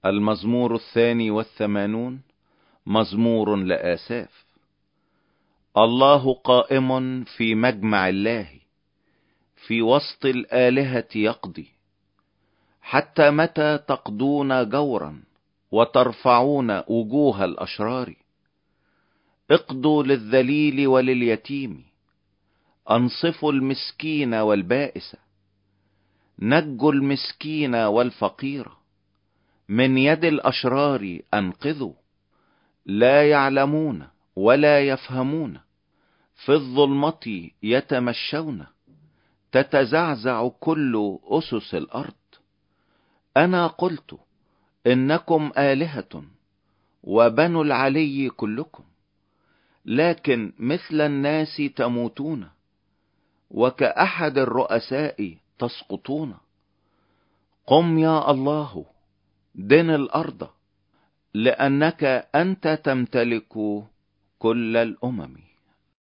المزمور 82 مزمور لآساف. الله قائم في مجمع الله، في وسط الآلهة يقضي. حتى متى تقضون جورا وترفعون وجوه الأشرار؟ اقضوا للذليل ولليتيم، انصفوا المسكين والبائس، نجوا المسكين والفقير، من يد الأشرار انقذوا. لا يعلمون ولا يفهمون، في الظلمة يتمشون، تتزعزع كل أسس الأرض. أنا قلت إنكم آلهة وبنو العلي كلكم، لكن مثل الناس تموتون، وكأحد الرؤساء تسقطون. قم يا الله، دن الأرض، لأنك أنت تمتلك كل الأمم.